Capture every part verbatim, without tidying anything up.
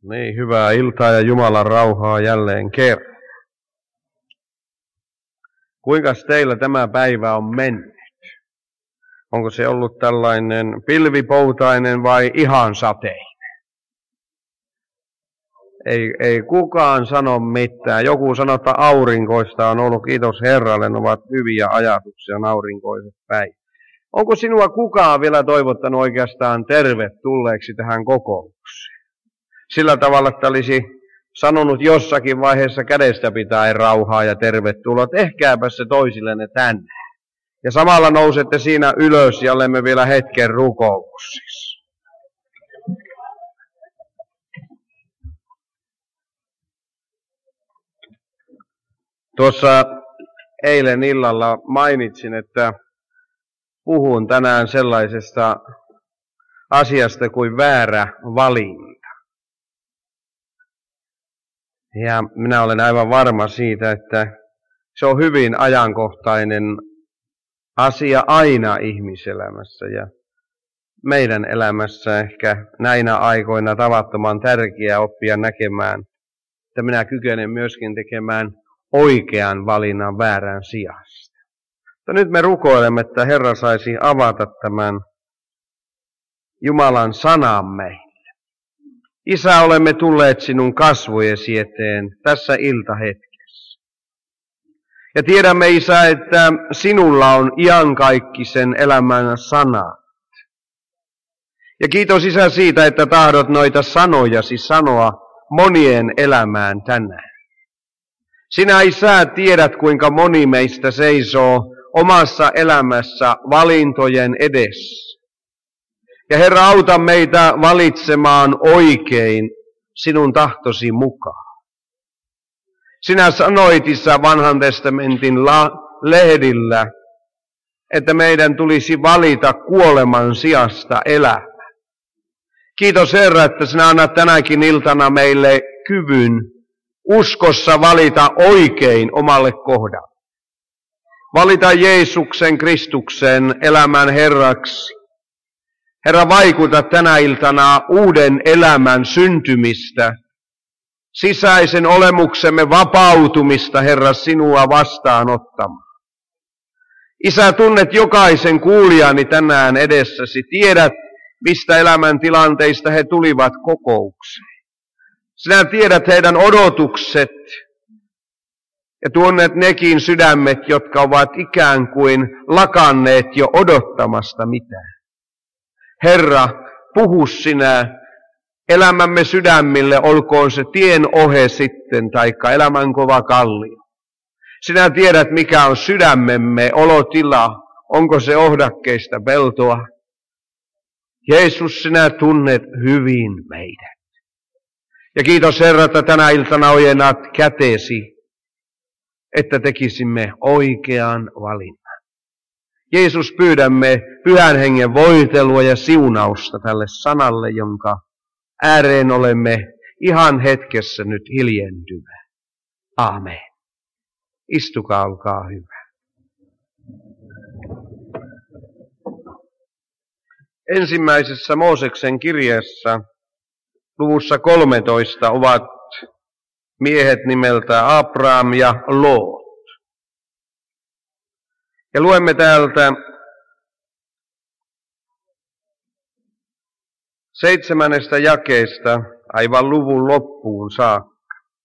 Niin, hyvää iltaa ja Jumalan rauhaa jälleen kerran. Kuinkas teillä tämä päivä on mennyt? Onko se ollut tällainen pilvipoutainen vai ihan sateinen? Ei, ei kukaan sano mitään. Joku sanoo, että aurinkoista on ollut, kiitos Herralle, ne ovat hyviä ajatuksia, aurinkoiset päivät. Onko sinua kukaan vielä toivottanut oikeastaan tervetulleeksi tähän kokoukseen? Sillä tavalla, että olisi sanonut jossakin vaiheessa kädestä pitäen rauhaa ja tervetuloa, tehkääpä se toisillenne tänne. Ja samalla nousette siinä ylös ja olemme vielä hetken rukouksissa. Tuossa eilen illalla mainitsin, että puhun tänään sellaisesta asiasta kuin väärä valinta. Ja minä olen aivan varma siitä, että se on hyvin ajankohtainen asia aina ihmiselämässä ja meidän elämässä ehkä näinä aikoina tavattoman tärkeää oppia näkemään, että minä kykenen myöskin tekemään oikean valinnan väärän sijasta. Mutta nyt me rukoilemme, että Herra saisi avata tämän Jumalan sanan meille. Isä, olemme tulleet sinun kasvojesi eteen tässä iltahetkessä. Ja tiedämme, Isä, että sinulla on iankaikkisen elämän sanat. Ja kiitos, Isä, siitä, että tahdot noita sanojasi sanoa monien elämään tänään. Sinä, Isä, tiedät, kuinka moni meistä seisoo omassa elämässä valintojen edessä. Ja Herra, auta meitä valitsemaan oikein sinun tahtosi mukaan. Sinä sanoit, Isä, vanhan testamentin la- lehdillä, että meidän tulisi valita kuoleman sijasta elämä. Kiitos, Herra, että sinä annat tänäkin iltana meille kyvyn uskossa valita oikein omalle kohdalle. Valita Jeesuksen Kristuksen elämän Herraksi. Herra, vaikuta tänä iltana uuden elämän syntymistä, sisäisen olemuksemme vapautumista, Herra, sinua vastaanottamaan. Isä, tunnet jokaisen kuulijani tänään edessäsi, tiedät, mistä elämäntilanteista he tulivat kokoukseen. Sinä tiedät heidän odotukset ja tunnet nekin sydämet, jotka ovat ikään kuin lakanneet jo odottamasta mitään. Herra, puhu sinä elämämme sydämille, olkoon se tien ohe sitten, taikka elämän kova kallio. Sinä tiedät, mikä on sydämemme olotila, onko se ohdakkeista peltoa. Jeesus, sinä tunnet hyvin meidät. Ja kiitos, Herra, että tänä iltana ojennat kätesi, että tekisimme oikean valinnan. Jeesus, pyydämme Pyhän Hengen voitelua ja siunausta tälle sanalle, jonka ääreen olemme ihan hetkessä nyt hiljentymään. Aamen. Istukaa, olkaa hyvä. Ensimmäisessä Mooseksen kirjassa luvussa kolmetoista ovat miehet nimeltä Abraham ja Loot. Ja luemme täältä seitsemännestä jakeesta aivan luvun loppuun saakka.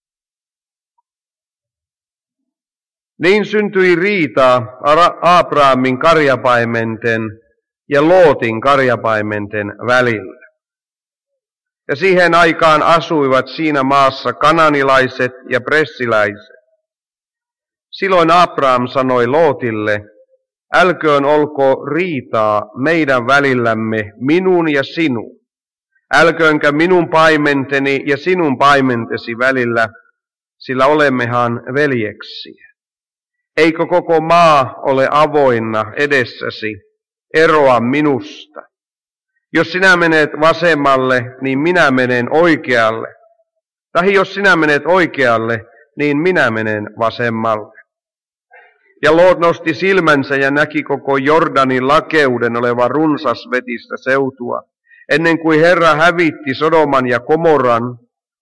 Niin syntyi riita Abrahamin karjapaimenten ja Lootin karjapaimenten välillä. Ja siihen aikaan asuivat siinä maassa kananilaiset ja pressiläiset. Silloin Abraham sanoi Lootille, älköön olko riitaa meidän välillämme minun ja sinun. Älköönkä minun paimenteni ja sinun paimentesi välillä, sillä olemmehan veljeksiä. Eikö koko maa ole avoinna edessäsi, eroa minusta? Jos sinä menet vasemmalle, niin minä menen oikealle. Tai jos sinä menet oikealle, niin minä menen vasemmalle. Ja Loot nosti silmänsä ja näki koko Jordanin lakeuden olevan runsasvetistä seutua, ennen kuin Herra hävitti Sodoman ja Komoran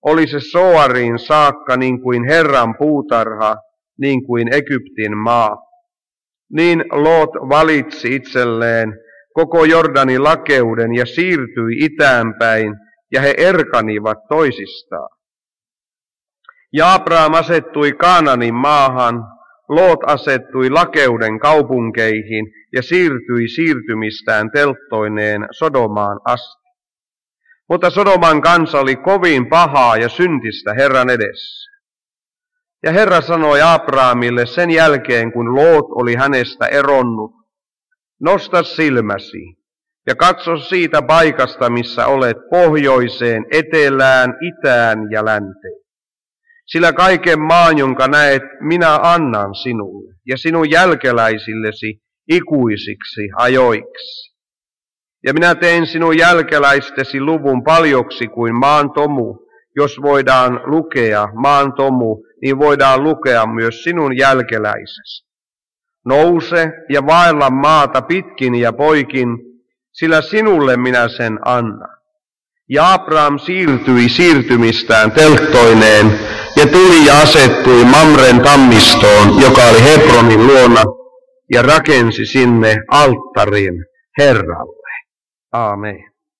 oli se Soariin saakka niin kuin Herran puutarha, niin kuin Egyptin maa. Niin Loot valitsi itselleen koko Jordanin lakeuden ja siirtyi itäänpäin, ja he erkanivat toisistaan. Ja Abraham asettui Kaananin maahan, Loot asettui lakeuden kaupunkeihin ja siirtyi siirtymistään telttoineen Sodomaan asti. Mutta Sodoman kansa oli kovin pahaa ja syntistä Herran edessä. Ja Herra sanoi Abrahamille sen jälkeen, kun Loot oli hänestä eronnut, nosta silmäsi ja katso siitä paikasta, missä olet, pohjoiseen, etelään, itään ja länteen. Sillä kaiken maan, jonka näet, minä annan sinulle ja sinun jälkeläisillesi ikuisiksi ajoiksi. Ja minä teen sinun jälkeläistesi luvun paljoksi kuin maan tomu. Jos voidaan lukea maan tomu, niin voidaan lukea myös sinun jälkeläisesi. Nouse ja vaella maata pitkin ja poikin, sillä sinulle minä sen annan. Ja Abraham siirtyi siirtymistään telttoineen ja tuli ja asettui Mamren tammistoon, joka oli Hebronin luona, ja rakensi sinne alttarin Herralle. Aamen.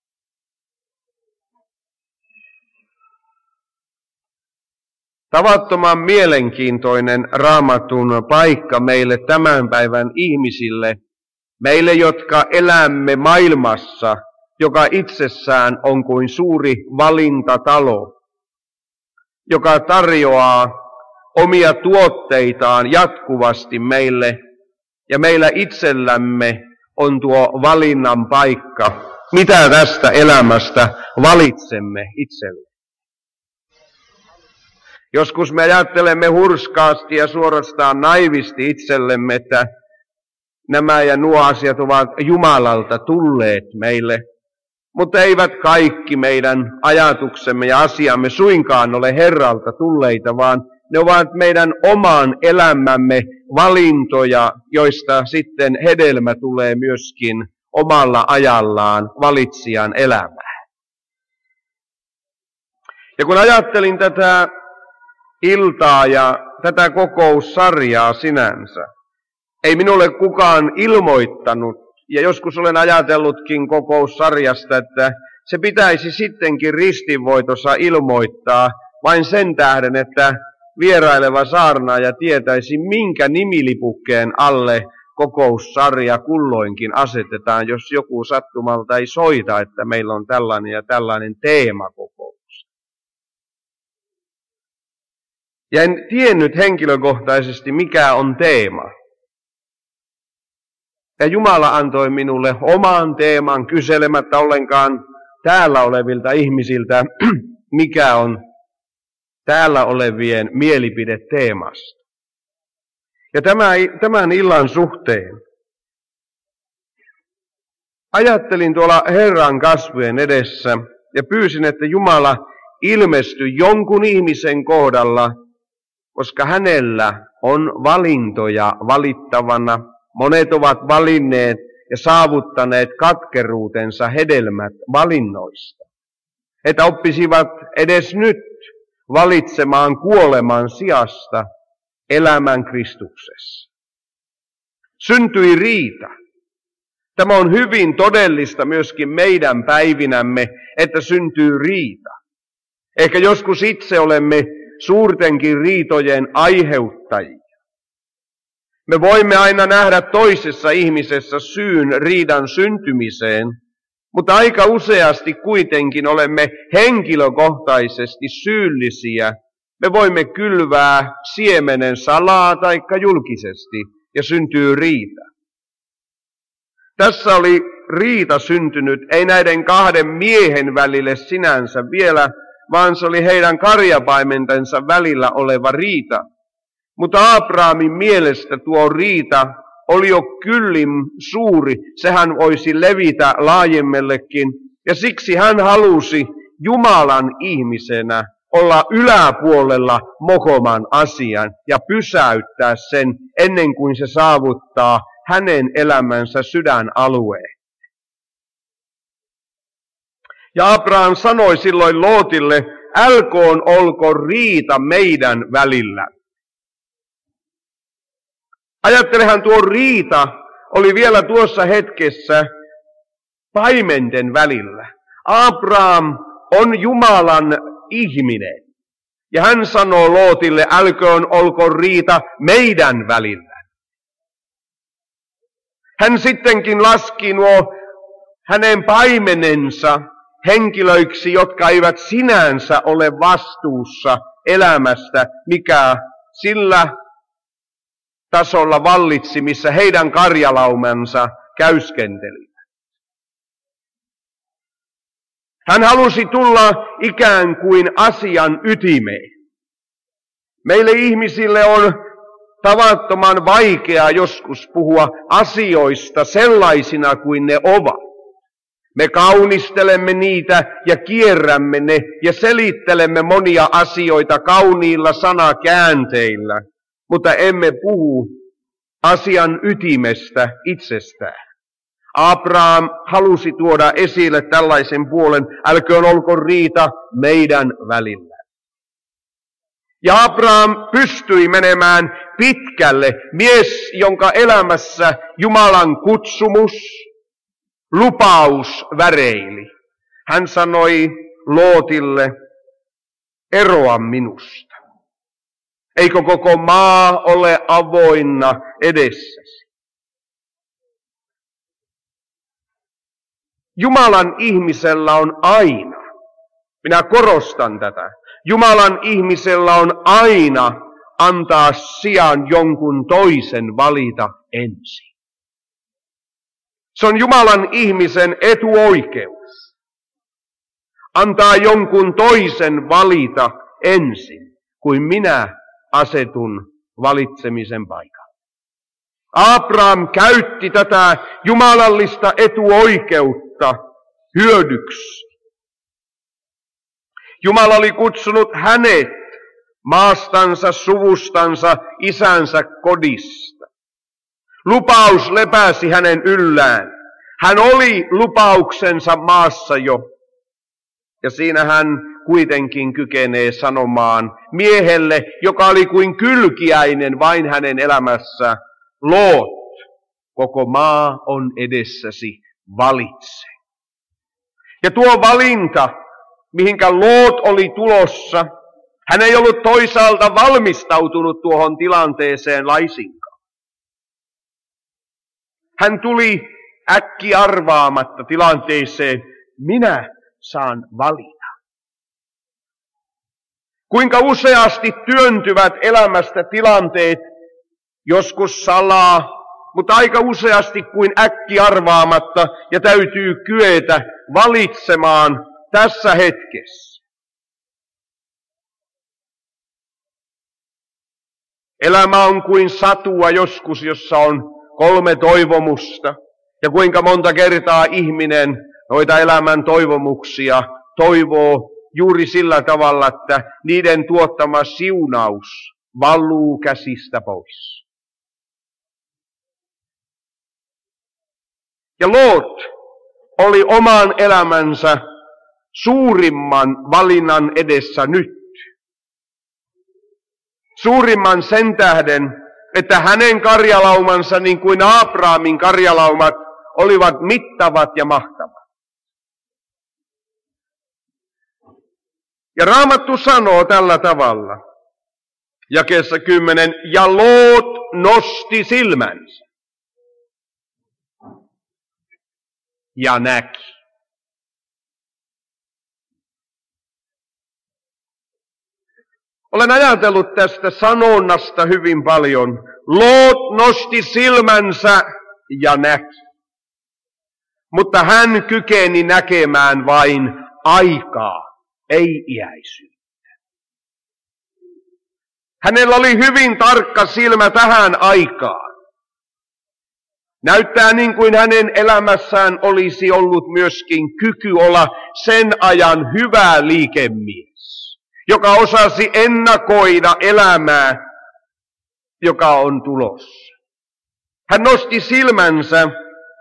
Tavattoman mielenkiintoinen Raamatun paikka meille tämän päivän ihmisille, meille, jotka elämme maailmassa, joka itsessään on kuin suuri valintatalo, joka tarjoaa omia tuotteitaan jatkuvasti meille, ja meillä itsellämme on tuo valinnan paikka, mitä tästä elämästä valitsemme itselle. Joskus me ajattelemme hurskaasti ja suorastaan naivisti itsellemme, että nämä ja nuo asiat ovat Jumalalta tulleet meille, mutta eivät kaikki meidän ajatuksemme ja asiamme suinkaan ole Herralta tulleita, vaan ne ovat meidän oman elämämme valintoja, joista sitten hedelmä tulee myöskin omalla ajallaan valitsijan elämään. Ja kun ajattelin tätä iltaa ja tätä kokoussarjaa sinänsä, ei minulle kukaan ilmoittanut, ja joskus olen ajatellutkin kokoussarjasta, että se pitäisi sittenkin ristinvoitossa ilmoittaa vain sen tähden, että vieraileva saarnaaja tietäisi, minkä nimilipukkeen alle kokoussarja kulloinkin asetetaan, jos joku sattumalta ei soita, että meillä on tällainen ja tällainen teemakokous. Ja en tiennyt henkilökohtaisesti, mikä on teema. Ja Jumala antoi minulle oman teeman kyselemättä ollenkaan täällä olevilta ihmisiltä, mikä on täällä olevien mielipide teemasta. Ja tämän illan suhteen ajattelin tuolla Herran kasvojen edessä ja pyysin, että Jumala ilmestyi jonkun ihmisen kohdalla, koska hänellä on valintoja valittavana. Monet ovat valinneet ja saavuttaneet katkeruutensa hedelmät valinnoista. Että oppisivat edes nyt valitsemaan kuoleman sijasta elämän Kristuksessa. Syntyi riita. Tämä on hyvin todellista myöskin meidän päivinämme, että syntyy riita. Ehkä joskus itse olemme suurtenkin riitojen aiheuttajia. Me voimme aina nähdä toisessa ihmisessä syyn riidan syntymiseen, mutta aika useasti kuitenkin olemme henkilökohtaisesti syyllisiä. Me voimme kylvää siemenen salaa taikka julkisesti ja syntyy riita. Tässä oli riita syntynyt, ei näiden kahden miehen välille sinänsä vielä, vaan se oli heidän karjapaimentensa välillä oleva riita. Mutta Abrahamin mielestä tuo riita oli jo kyllin suuri, sehän voisi levitä laajemmellekin, ja siksi hän halusi Jumalan ihmisenä olla yläpuolella mokoman asian ja pysäyttää sen ennen kuin se saavuttaa hänen elämänsä sydänalueen. Ja Abraham sanoi silloin Lootille, älköön olko riita meidän välillä. Ajattelehan, tuo riita oli vielä tuossa hetkessä paimenten välillä. Abraham on Jumalan ihminen. Ja hän sanoo Lootille, älköön olko riita meidän välillä. Hän sittenkin laski nuo hänen paimenensa henkilöiksi, jotka eivät sinänsä ole vastuussa elämästä, mikä sillä tasolla vallitsi, missä heidän karjalaumansa käyskenteli. Hän halusi tulla ikään kuin asian ytimeen. Meille ihmisille on tavattoman vaikeaa joskus puhua asioista sellaisina kuin ne ovat. Me kaunistelemme niitä ja kierrämme ne ja selittelemme monia asioita kauniilla sanakäänteillä, mutta emme puhu asian ytimestä itsestään. Abraham halusi tuoda esille tällaisen puolen, älköön olko riita meidän välillä. Ja Abraham pystyi menemään pitkälle, mies, jonka elämässä Jumalan kutsumus, lupaus väreili. Hän sanoi Lootille, eroa minusta. Eikö koko maa ole avoinna edessäsi? Jumalan ihmisellä on aina, minä korostan tätä, Jumalan ihmisellä on aina antaa sijaan jonkun toisen valita ensin. Se on Jumalan ihmisen etuoikeus. Antaa jonkun toisen valita ensin, kuin minä asetun valitsemisen paikalle. Abraham käytti tätä jumalallista etuoikeutta hyödyksi. Jumala oli kutsunut hänet maastansa, suvustansa, isänsä kodista. Lupaus lepäsi hänen yllään. Hän oli lupauksensa maassa jo. Ja siinä hän kuitenkin kykenee sanomaan miehelle, joka oli kuin kylkiäinen vain hänen elämässä, Loot, koko maa on edessäsi, valitse. Ja tuo valinta, mihinkä Loot oli tulossa, hän ei ollut toisaalta valmistautunut tuohon tilanteeseen laisinkaan. Hän tuli äkki arvaamatta tilanteeseen, minä saan valita. Kuinka useasti työntyvät elämästä tilanteet, joskus salaa, mutta aika useasti kuin äkki arvaamatta, ja täytyy kyetä valitsemaan tässä hetkessä. Elämä on kuin satua joskus, jossa on kolme toivomusta, ja kuinka monta kertaa ihminen noita elämän toivomuksia toivoo juuri sillä tavalla, että niiden tuottama siunaus valluu käsistä pois. Ja Loot oli oman elämänsä suurimman valinnan edessä nyt. Suurimman sen tähden, että hänen karjalaumansa, niin kuin Abrahamin karjalaumat, olivat mittavat ja mahtavat. Ja Raamattu sanoo tällä tavalla, jakeessa kymmenen, ja Loot nosti silmänsä ja näki. Olen ajatellut tästä sanonnasta hyvin paljon. Loot nosti silmänsä ja näki. Mutta hän kykeni näkemään vain aikaa, ei iäisyyttä. Hänellä oli hyvin tarkka silmä tähän aikaan. Näyttää niin kuin hänen elämässään olisi ollut myöskin kyky olla sen ajan hyvä liikemies, joka osasi ennakoida elämää, joka on tulossa. Hän nosti silmänsä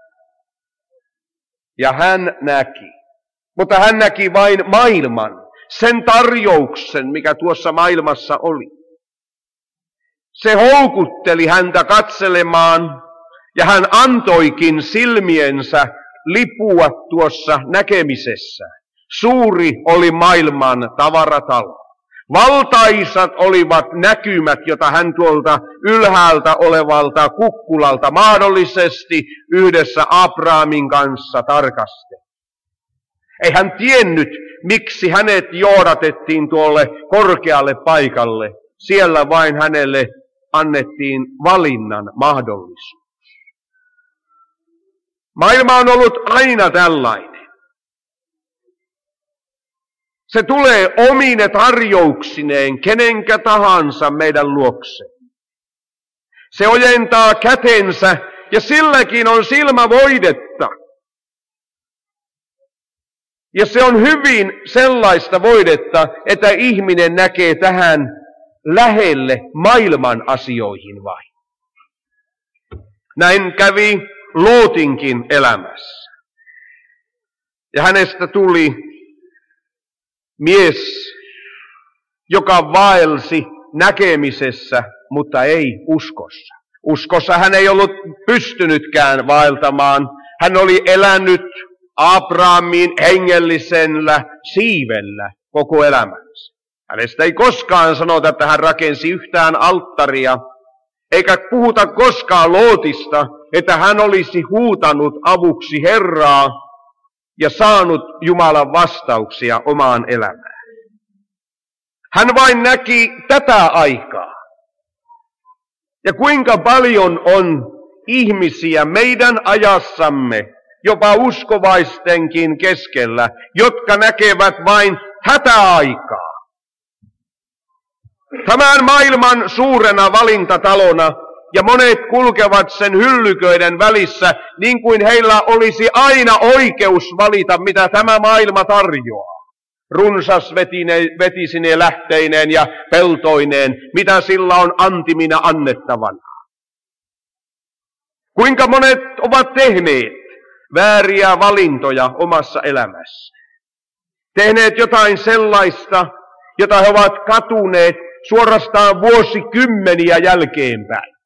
ja hän näki, mutta hän näki vain maailman, sen tarjouksen, mikä tuossa maailmassa oli. Se houkutteli häntä katselemaan, ja hän antoikin silmiensä lipua tuossa näkemisessä. Suuri oli maailman tavaratalo. Valtaisat olivat näkymät, jota hän tuolta ylhäältä olevalta kukkulalta mahdollisesti yhdessä Abrahamin kanssa tarkasti. Ei hän tiennyt, miksi hänet johdatettiin tuolle korkealle paikalle. Siellä vain hänelle annettiin valinnan mahdollisuus. Maailma on ollut aina tällainen. Se tulee omine tarjouksineen kenenkä tahansa meidän luokse. Se ojentaa kätensä ja silläkin on silmävoidetta. Ja se on hyvin sellaista voidetta, että ihminen näkee tähän lähelle maailman asioihin vain. Näin kävi Lootinkin elämässä. Ja hänestä tuli mies, joka vaelsi näkemisessä, mutta ei uskossa. Uskossa hän ei ollut pystynytkään vaeltamaan. Hän oli elänyt Abrahamin hengellisellä siivellä koko elämänsä. Hänestä ei koskaan sanota, että hän rakensi yhtään alttaria, eikä puhuta koskaan Lootista, että hän olisi huutanut avuksi Herraa ja saanut Jumalan vastauksia omaan elämään. Hän vain näki tätä aikaa. Ja kuinka paljon on ihmisiä meidän ajassamme, jopa uskovaistenkin keskellä, jotka näkevät vain hätäaikaa. Tämän maailman suurena valintatalona, ja monet kulkevat sen hyllyköiden välissä, niin kuin heillä olisi aina oikeus valita, mitä tämä maailma tarjoaa. Runsas vetisine lähteineen ja peltoineen, mitä sillä on antimina annettavana. Kuinka monet ovat tehneet vääriä valintoja omassa elämässä. Tehneet jotain sellaista, jota he ovat katuneet suorastaan vuosikymmeniä jälkeenpäin.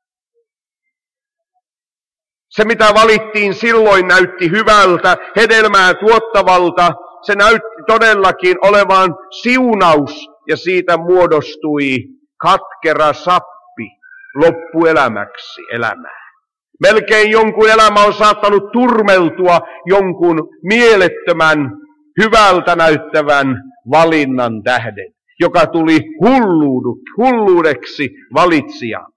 Se, mitä valittiin silloin, näytti hyvältä, hedelmää tuottavalta. Se näytti todellakin olevan siunaus, ja siitä muodostui katkera sappi loppuelämäksi elämää. Melkein jonkun elämä on saattanut turmeltua jonkun mielettömän, hyvältä näyttävän valinnan tähden, joka tuli hulluudeksi valitsijaan.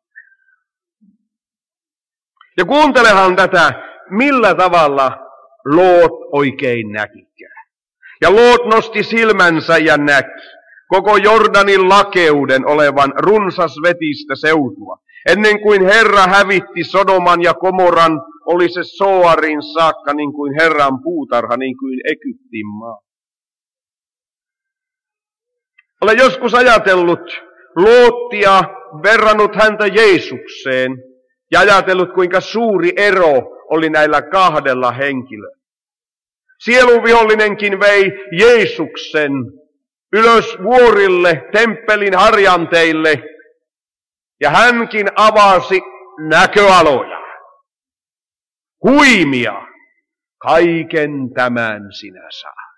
Ja kuuntelehan tätä, millä tavalla Loot oikein näkikään. Ja Loot nosti silmänsä ja näki koko Jordanin lakeuden olevan runsasvetistä seutua. Ennen kuin Herra hävitti Sodoman ja Komoran, oli se Soarin saakka niin kuin Herran puutarha, niin kuin Egyptin maa. Olen joskus ajatellut Loottia, verrannut häntä Jeesukseen ja ajatellut, kuinka suuri ero oli näillä kahdella henkilöllä. Sielunvihollinenkin vei Jeesuksen ylös vuorille, temppelin harjanteille, ja hänkin avasi näköaloja. Huimia, kaiken tämän sinä saat.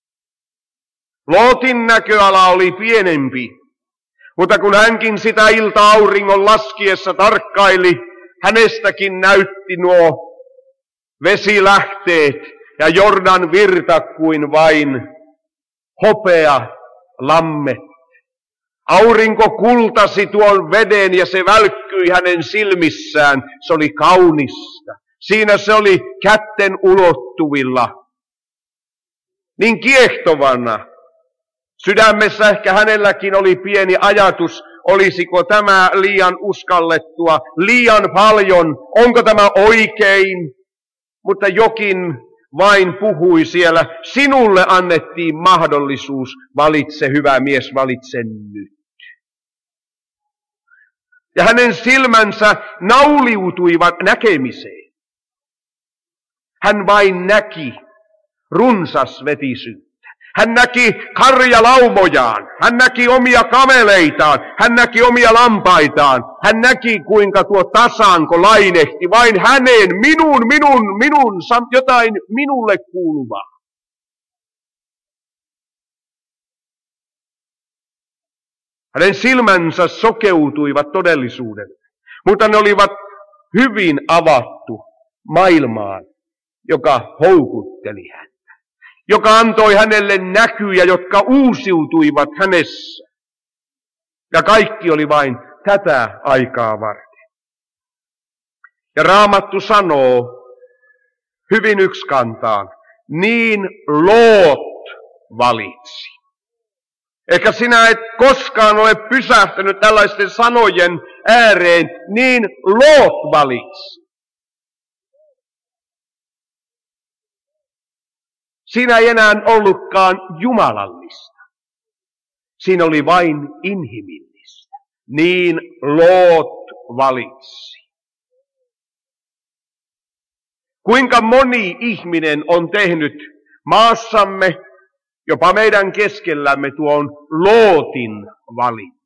Lootin näköala oli pienempi, mutta kun hänkin sitä ilta-auringon laskiessa tarkkaili, hänestäkin näytti nuo vesilähteet ja Jordan virta kuin vain hopea lammet. Aurinko kultasi tuon veden ja se välkkyi hänen silmissään. Se oli kaunista. Siinä se oli kätten ulottuvilla. Niin kiehtovana. Sydämessä ehkä hänelläkin oli pieni ajatus, olisiko tämä liian uskallettua, liian paljon, onko tämä oikein? Mutta jokin vain puhui siellä, sinulle annettiin mahdollisuus, valitse hyvä mies, valitse nyt. Ja hänen silmänsä nauliutuivat näkemiseen. Hän vain näki runsasvetisyyttä. Hän näki karjalaumojaan, hän näki omia kameleitaan, hän näki omia lampaitaan. Hän näki, kuinka tuo tasanko lainehti vain hänen, minun, minun, minun, jotain minulle kuuluvaa. Hänen silmänsä sokeutuivat todellisuudelle, mutta ne olivat hyvin avattu maailmaan, joka houkutteli häntä, joka antoi hänelle näkyjä, jotka uusiutuivat hänessä. Ja kaikki oli vain tätä aikaa varten. Ja Raamattu sanoo hyvin yksikantaan, niin Loot valitsi. Ehkä sinä et koskaan ole pysähtynyt tällaisten sanojen ääreen, niin Loot valitsi. Siinä ei enää ollutkaan jumalallista. Siinä oli vain inhimillistä. Niin Loot valitsi. Kuinka moni ihminen on tehnyt maassamme, jopa meidän keskellämme tuon Lootin valinnan.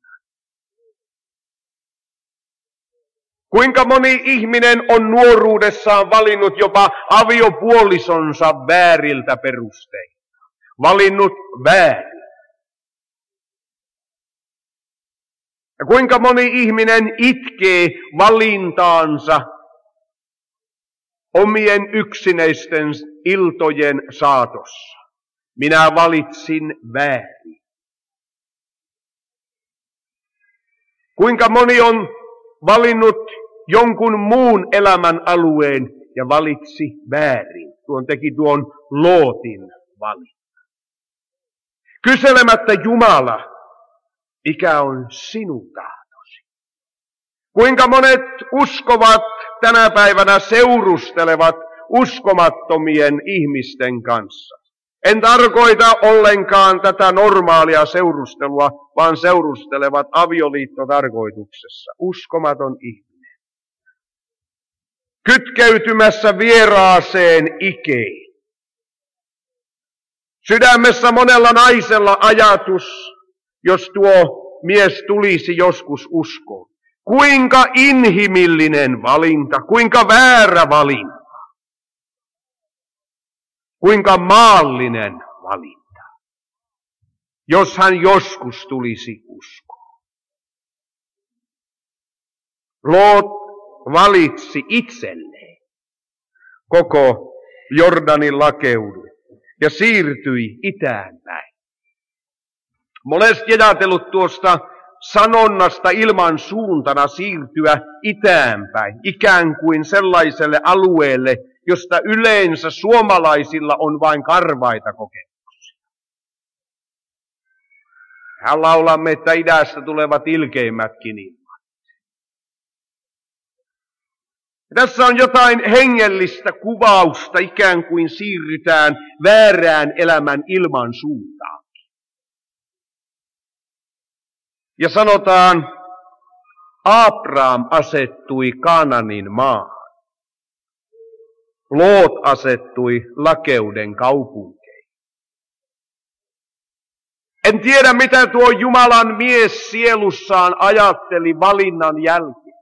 Kuinka moni ihminen on nuoruudessaan valinnut jopa aviopuolisonsa vääriltä perusteilta. Valinnut väärin. Ja kuinka moni ihminen itkee valintaansa omien yksinäisten iltojen saatossa. Minä valitsin väärin. Kuinka moni on valinnut jonkun muun elämän alueen ja valitsi väärin. Tuon teki tuon Lootin valinnan. Kyselemättä Jumala, mikä on sinun tahtosi. Kuinka monet uskovat tänä päivänä seurustelevat uskomattomien ihmisten kanssa. En tarkoita ollenkaan tätä normaalia seurustelua, vaan seurustelevat avioliittotarkoituksessa. Uskomaton ihminen. Kytkeytymässä vieraaseen ikeen. Sydämessä monella naisella ajatus, jos tuo mies tulisi joskus uskoon. Kuinka inhimillinen valinta, kuinka väärä valinta. Kuinka maallinen valinta, jos hän joskus tulisi uskoon. Loot valitsi itselleen koko Jordanin lakeudun ja siirtyi itään päin. Monesti ajatellut tuosta sanonnasta ilman suuntana siirtyä itään päin, ikään kuin sellaiselle alueelle, josta yleensä suomalaisilla on vain karvaita kokemuksia. Hän laulamme, että idästä tulevat ilkeimmätkin ilmat. Tässä on jotain hengellistä kuvausta, ikään kuin siirrytään väärään elämän ilman suuntaan. Ja sanotaan, Abraham asettui Kaananin maahan. Loot asettui lakeuden kaupunkeihin. En tiedä, mitä tuo Jumalan mies sielussaan ajatteli valinnan jälkeen.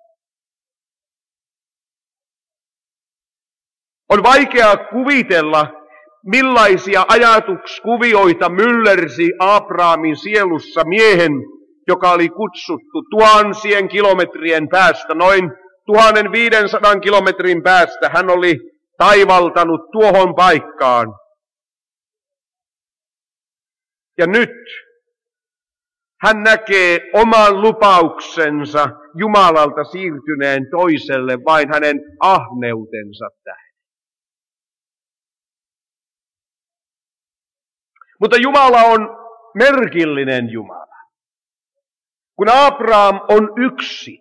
On vaikea kuvitella, millaisia ajatuskuvioita myllersi Abrahamin sielussa miehen, joka oli kutsuttu tuhansien kilometrien päästä, noin tuhatviisisataa kilometrin päästä. Hän oli taivaltanut tuohon paikkaan. Ja nyt hän näkee oman lupauksensa Jumalalta siirtyneen toiselle vain hänen ahneutensa tähden. Mutta Jumala on merkillinen Jumala. Kun Abraham on yksi,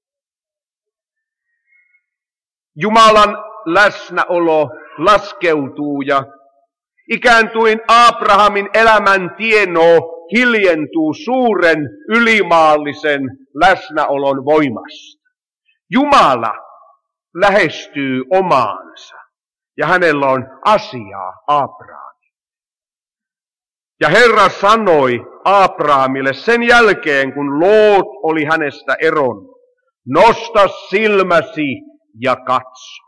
Jumalan läsnäolo laskeutuu ja ikään kuin Abrahamin elämän tienoo hiljentuu suuren ylimaallisen läsnäolon voimasta. Jumala lähestyy omaansa ja hänellä on asiaa Abrahamiin. Ja Herra sanoi Abrahamille sen jälkeen, kun Loot oli hänestä eronnut, nosta silmäsi ja katso.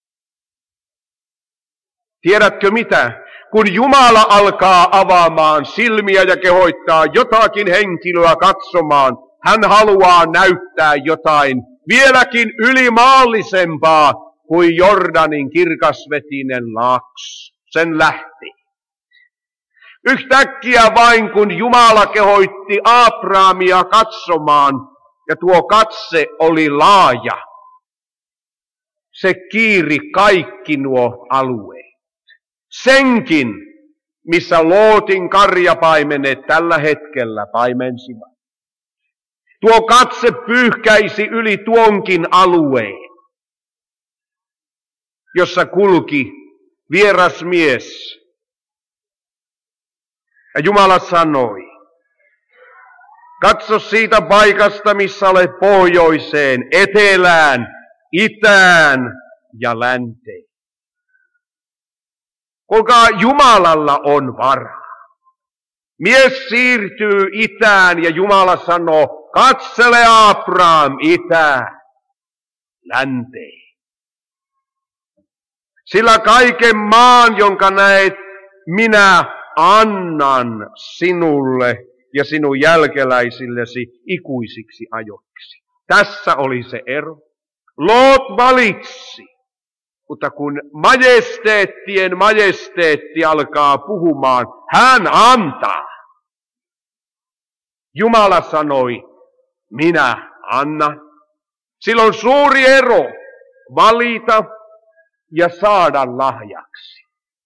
Tiedätkö mitä? Kun Jumala alkaa avaamaan silmiä ja kehoittaa jotakin henkilöä katsomaan, hän haluaa näyttää jotain vieläkin ylimaallisempaa kuin Jordanin kirkasvetinen laakso. Sen lähti. Yhtäkkiä vain kun Jumala kehoitti Abrahamia katsomaan, ja tuo katse oli laaja, se kiiri kaikki nuo alueet. Senkin, missä Lootin karjapaimenet tällä hetkellä paimensivat. Tuo katse pyyhkäisi yli tuonkin alueen, jossa kulki vieras mies. Ja Jumala sanoi, katso siitä paikasta, missä olet pohjoiseen, etelään, itään ja länteen. Kuinka Jumalalla on varaa. Mies siirtyy itään ja Jumala sanoo, katsele Abraham itään, länteen. Sillä kaiken maan, jonka näet, minä annan sinulle ja sinun jälkeläisillesi ikuisiksi ajoiksi. Tässä oli se ero. Loot valitsi, mutta kun majesteettien majesteetti alkaa puhumaan, hän antaa. Jumala sanoi, minä annan. Sillä on suuri ero valita ja saada lahjaksi.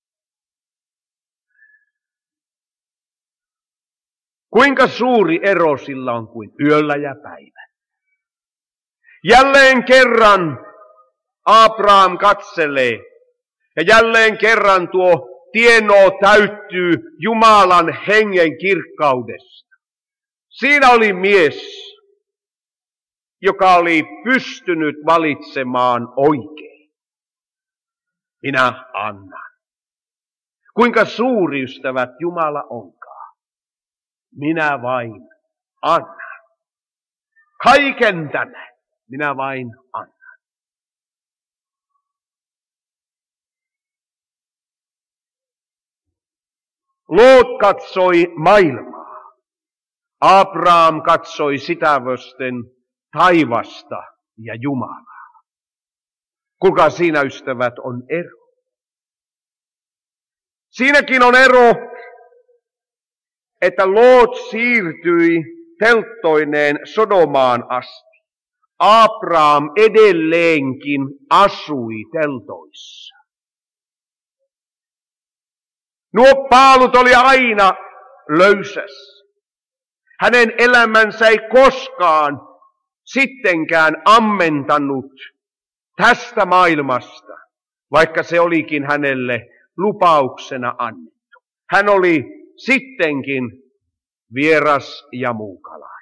Kuinka suuri ero sillä on kuin yöllä ja päivällä. Jälleen kerran Abraham katselee ja jälleen kerran tuo tienoo täyttyy Jumalan hengen kirkkaudesta. Siinä oli mies, joka oli pystynyt valitsemaan oikein. Minä annan. Kuinka suuri, ystävät, Jumala onkaan. Minä vain annan. Kaiken tämän minä vain annan. Loot katsoi maailmaa. Abraham katsoi sitä vasten taivasta ja Jumalaa. Kuka siinä, ystävät, on ero? Siinäkin on ero, että Loot siirtyi telttoineen Sodomaan asti. Abraham edelleenkin asui teltoissa. Nuo paalut oli aina löysässä. Hänen elämänsä ei koskaan sittenkään ammentanut tästä maailmasta, vaikka se olikin hänelle lupauksena annettu. Hän oli sittenkin vieras ja muukalainen.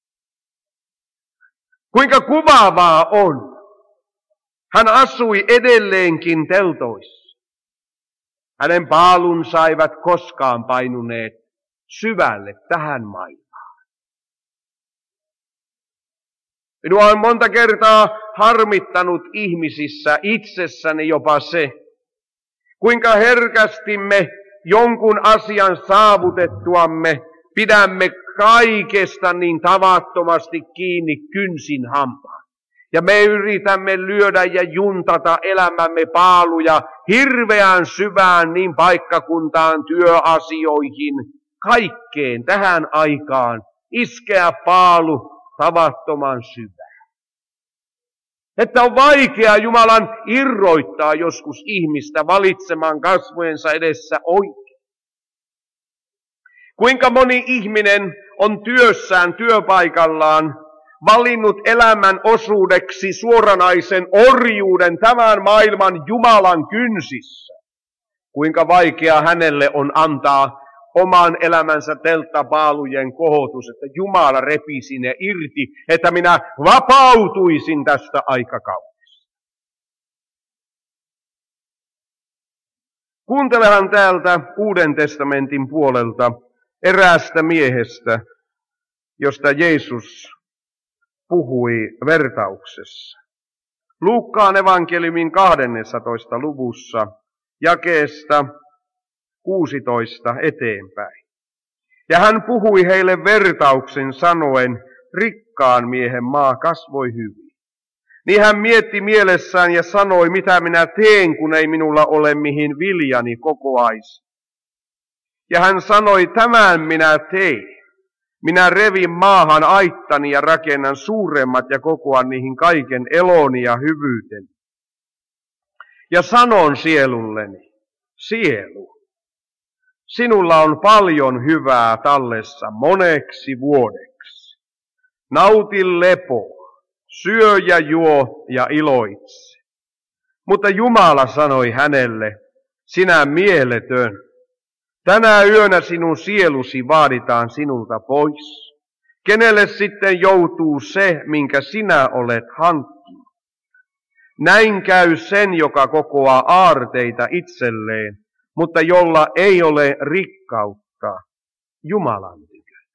Kuinka kuvaavaa on. Hän asui edelleenkin teltoissa. Hänen paalunsa eivät koskaan painuneet syvälle tähän maailmaan. Minua on monta kertaa harmittanut ihmisissä itsessäni jopa se, kuinka herkästi me jonkun asian saavutettuamme pidämme kaikesta niin tavattomasti kiinni kynsin hampaan. Ja me yritämme lyödä ja juntata elämämme paaluja hirveän syvään niin paikkakuntaan, työasioihin, kaikkeen tähän aikaan iskeä paalu tavattoman syvään. Että on vaikea Jumalan irroittaa joskus ihmistä valitsemaan kasvojensa edessä oikein. Kuinka moni ihminen on työssään, työpaikallaan valinnut elämän osuudeksi suoranaisen orjuuden tämän maailman Jumalan kynsissä. Kuinka vaikea hänelle on antaa oman elämänsä telttapaalujen kohotus, että Jumala repisi ne irti, että minä vapautuisin tästä aikakaudesta. Kuuntelehan täältä Uuden testamentin puolelta eräästä miehestä, josta Jeesus puhui vertauksessa. Luukkaan evankeliumin kahdennessatoista luvussa jakeesta kuusitoista eteenpäin. Ja hän puhui heille vertauksen sanoen, rikkaan miehen maa kasvoi hyvin. Niin hän mietti mielessään ja sanoi, mitä minä teen, kun ei minulla ole mihin viljani kokoaisi. Ja hän sanoi, tämän minä tein. Minä revin maahan aittani ja rakennan suuremmat ja kokoan niihin kaiken eloni ja hyvyyteni. Ja sanon sielulleni, sielu, sinulla on paljon hyvää tallessa moneksi vuodeksi. Nauti lepoa, syö ja juo ja iloitse. Mutta Jumala sanoi hänelle, sinä mieletön, tänä yönä sinun sielusi vaaditaan sinulta pois. Kenelle sitten joutuu se, minkä sinä olet hankkinut? Näin käy sen, joka kokoaa aarteita itselleen, mutta jolla ei ole rikkautta Jumalan tykö.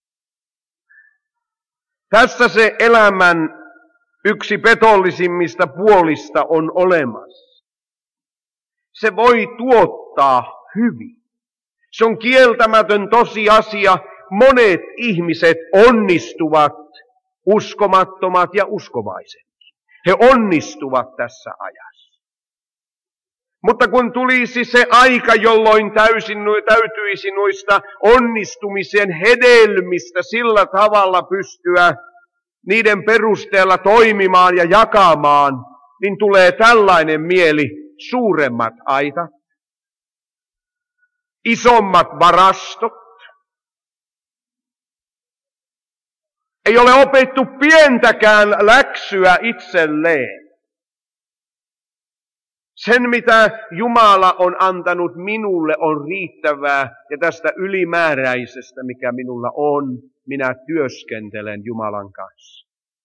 Tässä se elämän yksi petollisimmista puolista on olemassa. Se voi tuottaa hyvin. Se on kieltämätön tosiasia. Monet ihmiset onnistuvat, uskomattomat ja uskovaiset. He onnistuvat tässä ajassa. Mutta kun tulisi se aika, jolloin täysin, täytyisi noista onnistumisen hedelmistä sillä tavalla pystyä niiden perusteella toimimaan ja jakamaan, niin tulee tällainen mieli, suuremmat aitat, isommat varastot. Ei ole opettu pientäkään läksyä itselleen. Sen, mitä Jumala on antanut minulle, on riittävää, ja tästä ylimääräisestä, mikä minulla on, minä työskentelen Jumalan kanssa.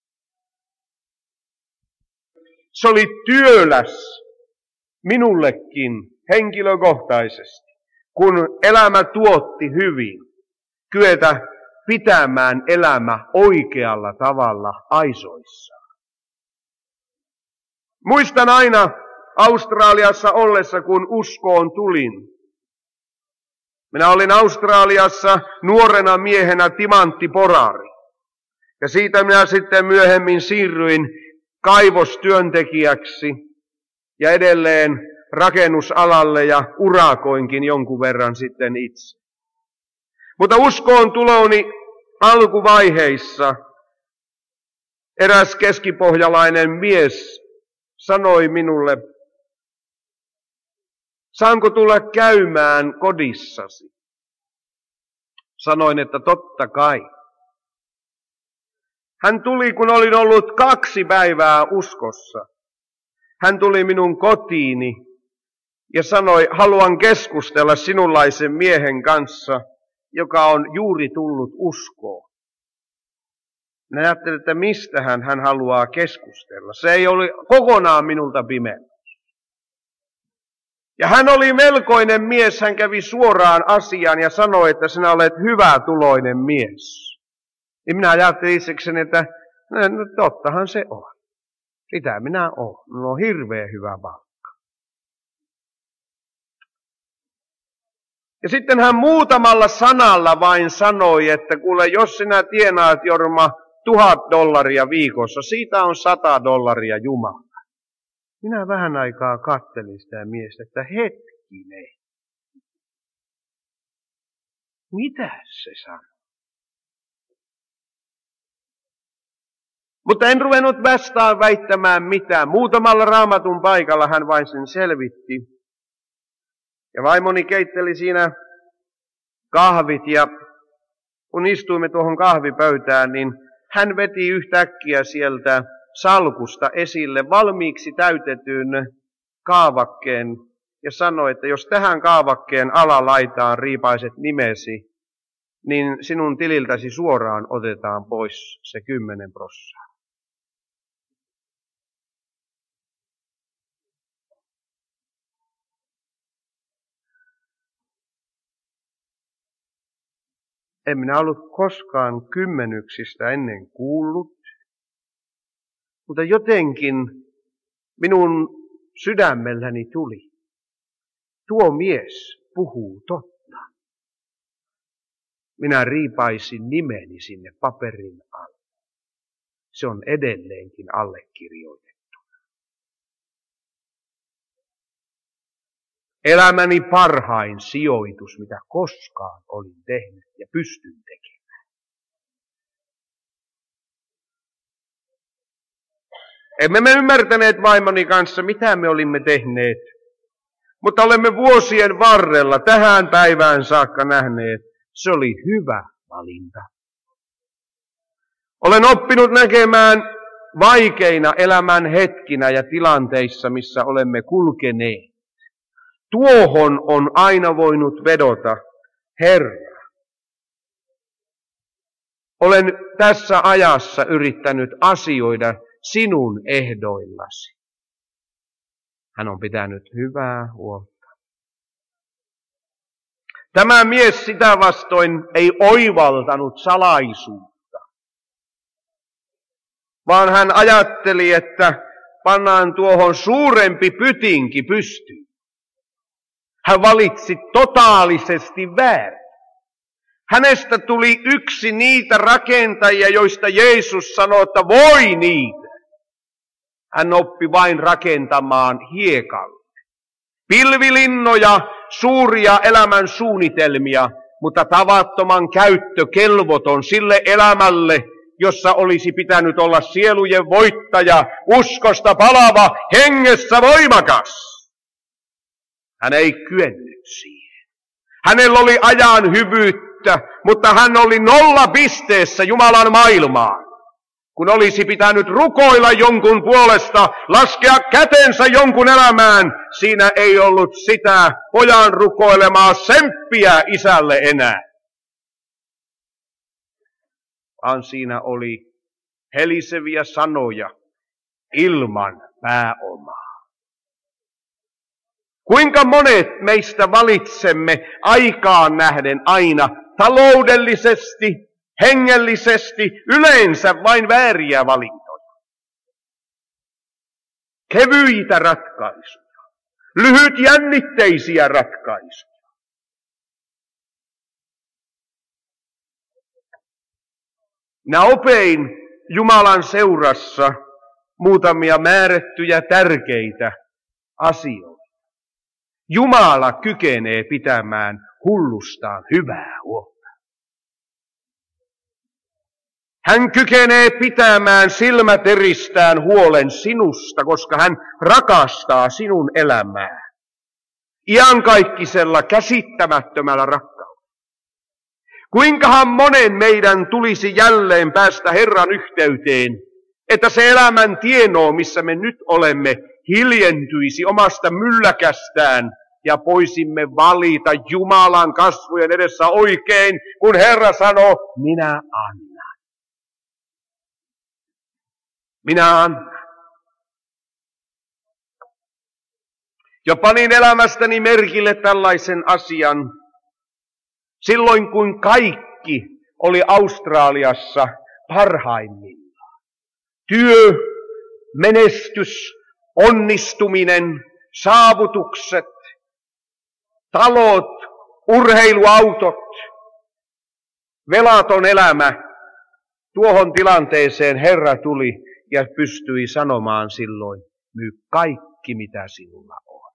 Se oli työläs minullekin henkilökohtaisesti, kun elämä tuotti hyvin, kyetä pitämään elämä oikealla tavalla aisoissaan. Muistan aina Australiassa ollessa, kun uskoon tulin. Minä olin Australiassa nuorena miehenä timanttiporari. Ja siitä minä sitten myöhemmin siirryin kaivostyöntekijäksi ja edelleen rakennusalalle ja urakoinkin jonkun verran sitten itse. Mutta uskoon tuloni alkuvaiheissa eräs keskipohjalainen mies sanoi minulle, saanko tulla käymään kodissasi? Sanoin, että totta kai. Hän tuli, kun olin ollut kaksi päivää uskossa. Hän tuli minun kotiini ja sanoi, haluan keskustella sinunlaisen miehen kanssa, joka on juuri tullut uskoon. Minä ajattelin, että mistähän hän haluaa keskustella. Se ei ole kokonaan minulta pimeä. Ja hän oli melkoinen mies, hän kävi suoraan asiaan ja sanoi, että sinä olet hyvä tuloinen mies. Ja minä ajattelin itsekseni, että no, tottahan se on. Sitä minä olen. Minulla on hirveän hyvä palkka. Ja sitten hän muutamalla sanalla vain sanoi, että kuule, jos sinä tienaat, Jorma, tuhat dollaria viikossa, siitä on sata dollaria Jumala. Minä vähän aikaa kattelin sitä miestä, että hetkinen. Mitä se sanoo? Mutta en ruvennut vastaan väittämään mitään. Muutamalla raamatun paikalla hän vain sen selvitti. Ja vaimoni keitteli siinä kahvit ja kun istuimme tuohon kahvipöytään, niin hän veti yhtäkkiä sieltä salkusta esille valmiiksi täytetyn kaavakkeen ja sanoi, että jos tähän kaavakkeen alalaitaan riipaiset nimesi, niin sinun tililtäsi suoraan otetaan pois se kymmenen prossaa. En minä ollut koskaan kymmenyksistä ennen kuullut, mutta jotenkin minun sydämelläni tuli. Tuo mies puhuu totta. Minä riipaisin nimeni sinne paperin alle. Se on edelleenkin allekirjoitettu. Elämäni parhain sijoitus, mitä koskaan olin tehnyt ja pystyn tekemään. Emme me ymmärtäneet vaimoni kanssa, mitä me olimme tehneet, mutta olemme vuosien varrella tähän päivään saakka nähneet, se oli hyvä valinta. Olen oppinut näkemään vaikeina elämän hetkinä ja tilanteissa, missä olemme kulkeneet. Tuohon on aina voinut vedota, Herra. Olen tässä ajassa yrittänyt asioida sinun ehdoillasi. Hän on pitänyt hyvää huolta. Tämä mies sitä vastoin ei oivaltanut salaisuutta, vaan hän ajatteli, että pannaan tuohon suurempi pytinki pystyyn. Hän valitsi totaalisesti väärin. Hänestä tuli yksi niitä rakentajia, joista Jeesus sanoi, että voi niitä. Hän oppi vain rakentamaan hiekalle. Pilvilinnoja, suuria elämän suunnitelmia, mutta tavattoman käyttökelvoton sille elämälle, jossa olisi pitänyt olla sielujen voittaja, uskosta palava, hengessä voimakas. Hän ei kyennyt siihen. Hänellä oli ajan hyvyyttä, mutta hän oli nolla pisteessä Jumalan maailmaan. Kun olisi pitänyt rukoilla jonkun puolesta, laskea kätensä jonkun elämään, siinä ei ollut sitä pojan rukoilemaa semppiä isälle enää. Vaan siinä oli heliseviä sanoja ilman pääomaa. Kuinka monet meistä valitsemme aikaan nähden aina taloudellisesti, hengellisesti, yleensä vain vääriä valintoja. Kevyitä ratkaisuja, lyhytjännitteisiä ratkaisuja. Minä opein Jumalan seurassa muutamia määrättyjä tärkeitä asioita. Jumala kykenee pitämään hullustaan hyvää huolta. Hän kykenee pitämään silmäteristään huolen sinusta, koska hän rakastaa sinun elämää. Iankaikkisella käsittämättömällä rakkaudella. Kuinkahan monen meidän tulisi jälleen päästä Herran yhteyteen, että se elämän tienoo, missä me nyt olemme, hiljentyisi omasta mylläkästään ja voisimme valita Jumalan kasvojen edessä oikein, kun Herra sanoo, minä annan. Minä annan. Ja panin elämästäni merkille tällaisen asian, silloin kun kaikki oli Australiassa parhaimmillaan. Työ, menestys, onnistuminen, saavutukset, talot, urheiluautot, velaton elämä. Tuohon tilanteeseen Herra tuli ja pystyi sanomaan silloin, myy kaikki mitä sinulla on.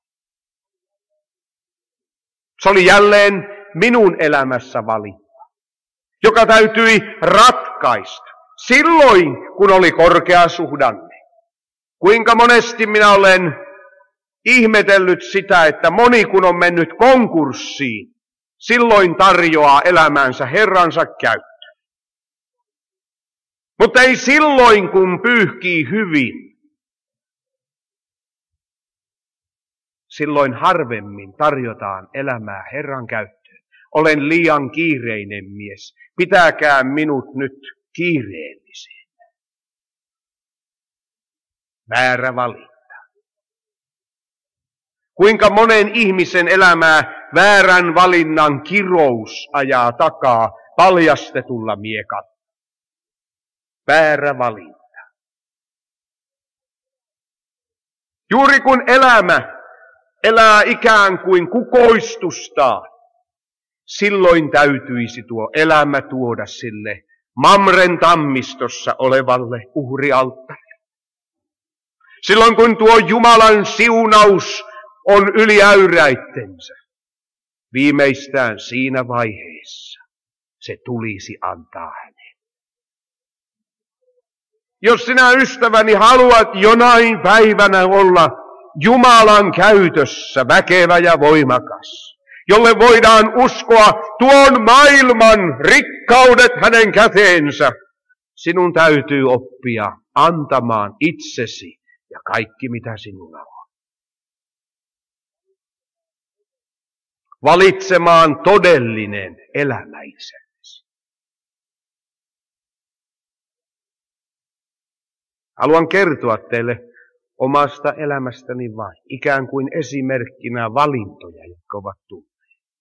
Se oli jälleen minun elämässä valinta, joka täytyi ratkaista silloin, kun oli korkea suhdanne. Kuinka monesti minä olen ihmetellyt sitä, että moni kun on mennyt konkurssiin, silloin tarjoaa elämänsä Herransa käyttöön. Mutta ei silloin, kun pyyhkii hyvin. Silloin harvemmin tarjotaan elämää Herran käyttöön. Olen liian kiireinen mies. Pitäkää minut nyt kiireellisenä. Väärä valinta. Kuinka monen ihmisen elämää väärän valinnan kirous ajaa takaa, paljastetulla miekalla. Väärä valinta. Juuri kun elämä elää ikään kuin kukoistustaan, silloin täytyisi tuo elämä tuoda sille Mamren tammistossa olevalle uhrialttarille. Silloin kun tuo Jumalan siunaus on yli äyräittensä, viimeistään siinä vaiheessa se tulisi antaa hänelle. Jos sinä, ystäväni, haluat jonain päivänä olla Jumalan käytössä väkevä ja voimakas, jolle voidaan uskoa tuon maailman rikkaudet hänen käteensä, sinun täytyy oppia antamaan itsesi ja kaikki mitä sinulla on. Valitsemaan todellinen elämä itsellesi. Haluan kertoa teille omasta elämästäni vain, ikään kuin esimerkkinä valintoja, jotka ovat tulleet.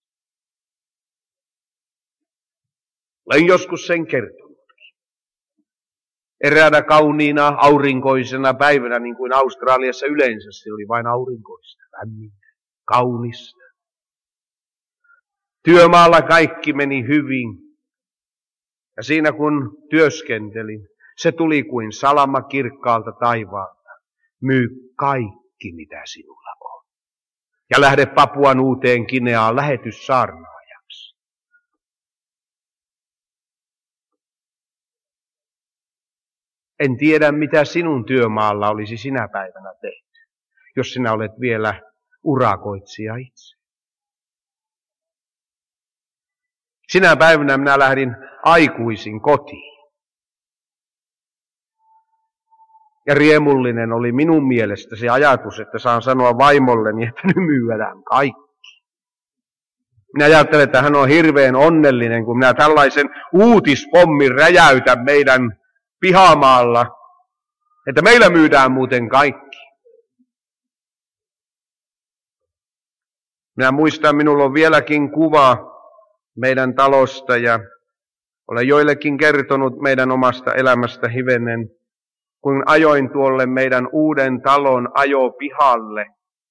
Olen joskus sen kertonutkin. Eräänä kauniina aurinkoisena päivänä, niin kuin Australiassa yleensä, se oli vain aurinkoista, lämmintä, kaunista. Työmaalla kaikki meni hyvin. Ja siinä kun työskentelin, se tuli kuin salama kirkkaalta taivaalta. Myy kaikki, mitä sinulla on. Ja lähde Papuan Uuteen Gineaan lähetyssaarnaajaksi. En tiedä, mitä sinun työmaalla olisi sinä päivänä tehty, jos sinä olet vielä urakoitsija itse. Sinä päivänä minä lähdin aikuisin kotiin. Ja riemullinen oli minun mielestä se ajatus, että saan sanoa vaimolleni, että nyt myydään kaikki. Minä ajattelen, että hän on hirveän onnellinen, kun minä tällaisen uutispommin räjäytän meidän pihamaalla, että meillä myydään muuten kaikki. Minä muistan, minulla on vieläkin kuva meidän talosta ja olen joillekin kertonut meidän omasta elämästä hivenen, kun ajoin tuolle meidän uuden talon ajopihalle.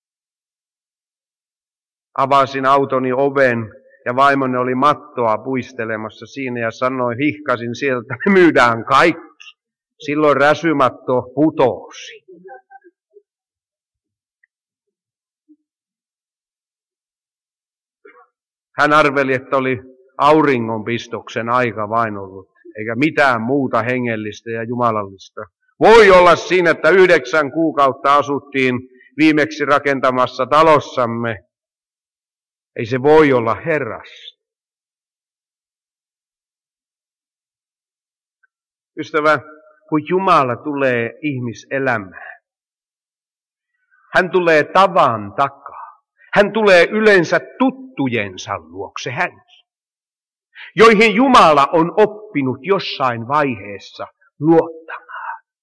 Avasin autoni oven ja vaimoni oli mattoa puistelemassa siinä ja sanoin, hihkasin sieltä, me myydään kaikki. Silloin räsymatto putosi. Hän arveli, että oli auringonpistoksen aika vain ollut, eikä mitään muuta hengellistä ja jumalallista. Voi olla siinä, että yhdeksän kuukautta asuttiin viimeksi rakentamassa talossamme. Ei se voi olla Herrasta. Ystävä, kun Jumala tulee ihmiselämään, hän tulee tavan takaa. Hän tulee yleensä tuttujensa luokse hänkin, joihin Jumala on oppinut jossain vaiheessa luottamaan.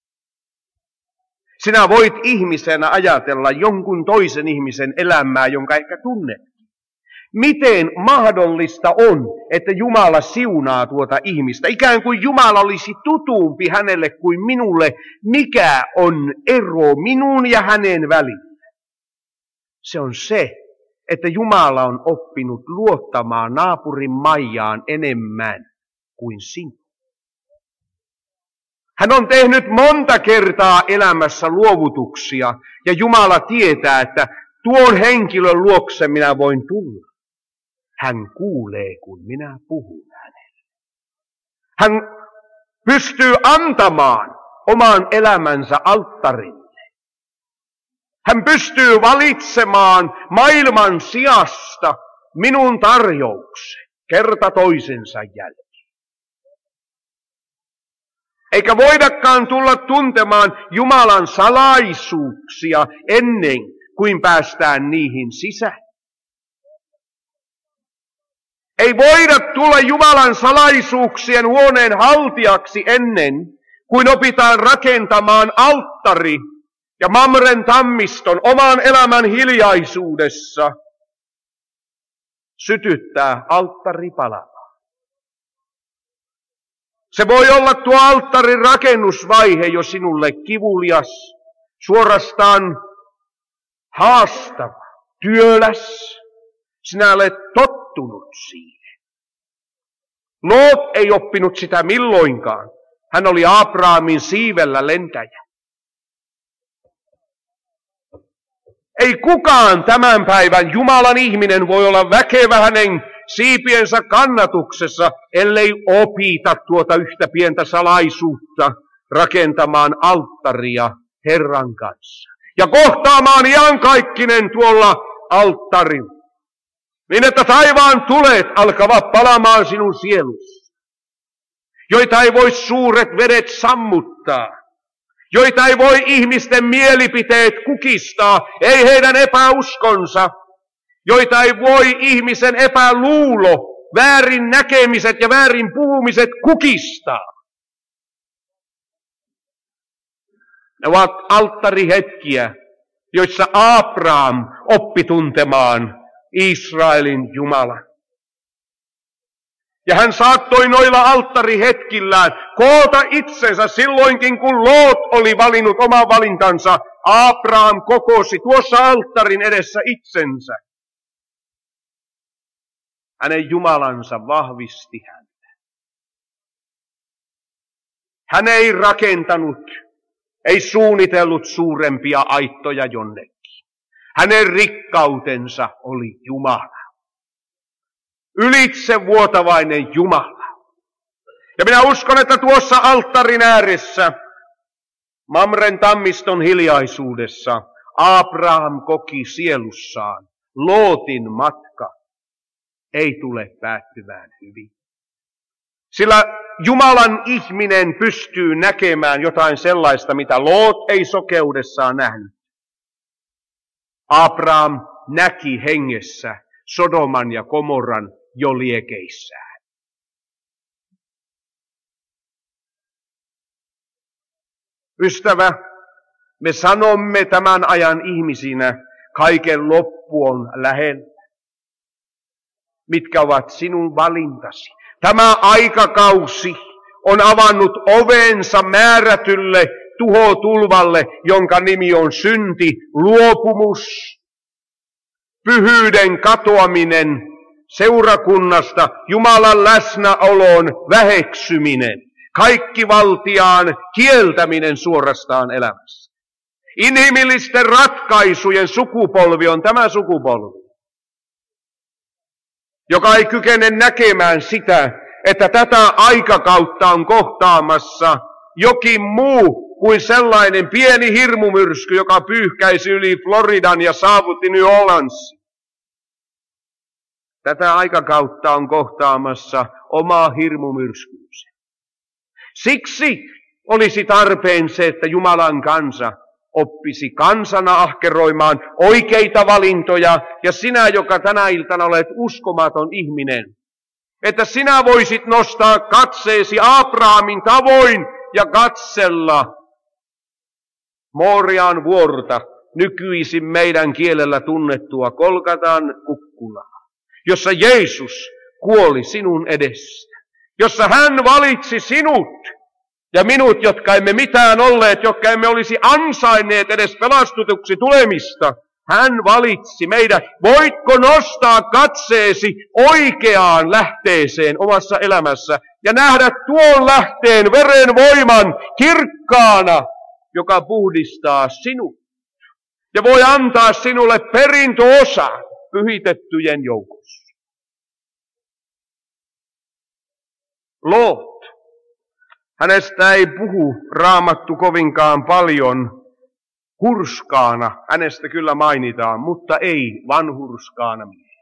Sinä voit ihmisenä ajatella jonkun toisen ihmisen elämää, jonka ehkä tunnet. Miten mahdollista on, että Jumala siunaa tuota ihmistä? Ikään kuin Jumala olisi tutumpi hänelle kuin minulle. Mikä on ero minun ja hänen välillä? Se on se, että Jumala on oppinut luottamaan naapurin Maijaan enemmän kuin sinua. Hän on tehnyt monta kertaa elämässä luovutuksia ja Jumala tietää, että tuon henkilön luokse minä voin tulla. Hän kuulee, kun minä puhun hänelle. Hän pystyy antamaan oman elämänsä alttarille. Hän pystyy valitsemaan maailman sijasta minun tarjouksen kerta toisensa jälkeen. Eikä voidakaan tulla tuntemaan Jumalan salaisuuksia ennen kuin päästään niihin sisään. Ei voida tulla Jumalan salaisuuksien huoneen haltijaksi ennen kuin opitaan rakentamaan alttari ja Mamren tammiston oman elämän hiljaisuudessa sytyttää alttari palamaan. Se voi olla tuo alttarin rakennusvaihe jo sinulle kivulias, suorastaan haastava, työläs. Sinä olet tottunut siihen. Loot ei oppinut sitä milloinkaan. Hän oli Abrahamin siivellä lentäjä. Ei kukaan tämän päivän Jumalan ihminen voi olla väkevä hänen siipiensä kannatuksessa, ellei opita tuota yhtä pientä salaisuutta rakentamaan alttaria Herran kanssa. Ja kohtaamaan iankaikkinen tuolla alttarilla. Niin että taivaan tulet alkavat palamaan sinun sielussa, joita ei voi suuret vedet sammuttaa, joita ei voi ihmisten mielipiteet kukistaa, ei heidän epäuskonsa, joita ei voi ihmisen epäluulo, väärin näkemiset ja väärin puhumiset kukistaa. Ne ovat alttarihetkiä, joissa Abraham oppi tuntemaan Israelin Jumala. Ja hän saattoi noilla alttarihetkillään koota itsensä silloinkin, kun Loot oli valinnut oman valintansa. Abraham kokosi tuossa alttarin edessä itsensä. Hänen Jumalansa vahvisti häntä. Hän ei rakentanut, ei suunnitellut suurempia aittoja jonnekin. Hänen rikkautensa oli Jumala. Ylitsevuotavainen Jumala. Ja minä uskon, että tuossa alttarin ääressä, Mamren tammiston hiljaisuudessa, Abraham koki sielussaan, Lootin matka ei tule päättymään hyvin. Sillä Jumalan ihminen pystyy näkemään jotain sellaista, mitä Loot ei sokeudessaan nähnyt. Abraham näki hengessä Sodoman ja Gomorran jo liekeissään. Ystävä, me sanomme tämän ajan ihmisinä, kaiken loppu on lähellä. Mitkä ovat sinun valintasi? Tämä aikakausi on avannut ovensa määrätylle tuhotulvalle, jonka nimi on synti, luopumus, pyhyyden katoaminen seurakunnasta, Jumalan läsnäolon väheksyminen, kaikkivaltiaan kieltäminen suorastaan elämässä. Inhimillisten ratkaisujen sukupolvi on tämä sukupolvi, joka ei kykene näkemään sitä, että tätä aikakautta on kohtaamassa jokin muu kuin sellainen pieni hirmumyrsky, joka pyyhkäisi yli Floridan ja saavutti New Orleansin. Tätä aikakautta on kohtaamassa oma hirmumyrskynsä. Siksi olisi tarpeen se, että Jumalan kansa oppisi kansana ahkeroimaan oikeita valintoja, ja sinä, joka tänä iltana olet uskomaton ihminen, että sinä voisit nostaa katseesi Abrahamin tavoin ja katsella Moorian vuorta, nykyisin meidän kielellä tunnettua Golgatan kukkulaa, jossa Jeesus kuoli sinun edestä, jossa hän valitsi sinut ja minut, jotka emme mitään olleet, jotka emme olisi ansainneet edes pelastutuksi tulemista. Hän valitsi meidät. Voitko nostaa katseesi oikeaan lähteeseen omassa elämässä ja nähdä tuon lähteen veren voiman kirkkaana, joka puhdistaa sinut ja voi antaa sinulle perintöosa pyhitettyjen joukossa. Loot. Hänestä ei puhu Raamattu kovinkaan paljon. Hurskaana hänestä kyllä mainitaan, mutta ei vanhurskaana miehenä.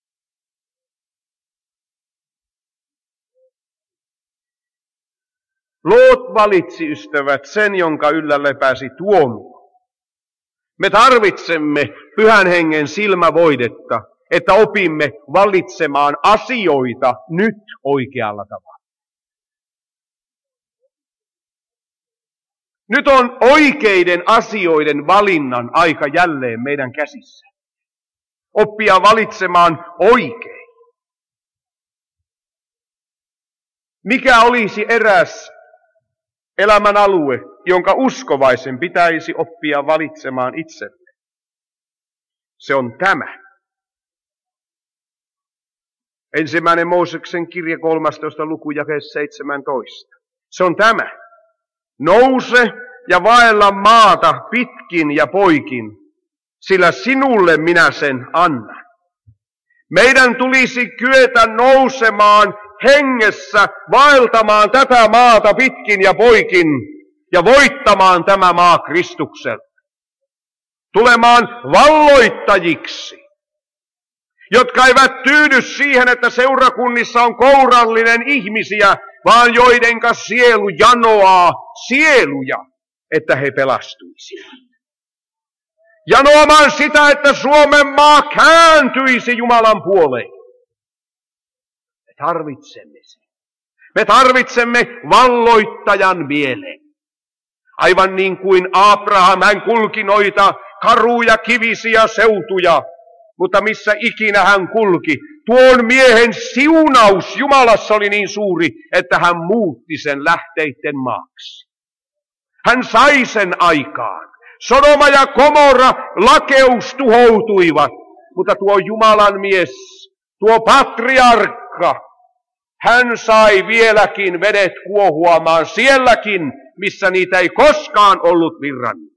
Loot valitsi, ystävät, sen, jonka yllä lepäsi tuomio. Me tarvitsemme Pyhän Hengen silmävoidetta, että opimme valitsemaan asioita nyt oikealla tavalla. Nyt on oikeiden asioiden valinnan aika jälleen meidän käsissä. Oppia valitsemaan oikein. Mikä olisi eräs elämän alue, jonka uskovaisen pitäisi oppia valitsemaan itselle? Se on tämä. Ensimmäinen Mooseksen kirja kolmastoista luku jae seitsemäntoista. Se on tämä. Nouse ja vaella maata pitkin ja poikin, sillä sinulle minä sen annan. Meidän tulisi kyetä nousemaan hengessä, vaeltamaan tätä maata pitkin ja poikin ja voittamaan tämä maa Kristuksella. Tulemaan valloittajiksi, jotka eivät tyydy siihen, että seurakunnissa on kourallinen ihmisiä, vaan joidenka sielu janoaa sieluja, että he pelastuisivat. Janoamaan sitä, että Suomen maa kääntyisi Jumalan puoleen. Me tarvitsemme sen. Me tarvitsemme valloittajan mieleen. Aivan niin kuin Abraham, hän kulki noita karuja, kivisiä seutuja, mutta missä ikinä hän kulki, tuon miehen siunaus Jumalassa oli niin suuri, että hän muutti sen lähteiden maaksi. Hän sai sen aikaan. Sodoma ja Gomorra lakeus tuhoutuivat, mutta tuo Jumalan mies, tuo patriarkka, hän sai vieläkin vedet kuohuamaan sielläkin, missä niitä ei koskaan ollut virrannut.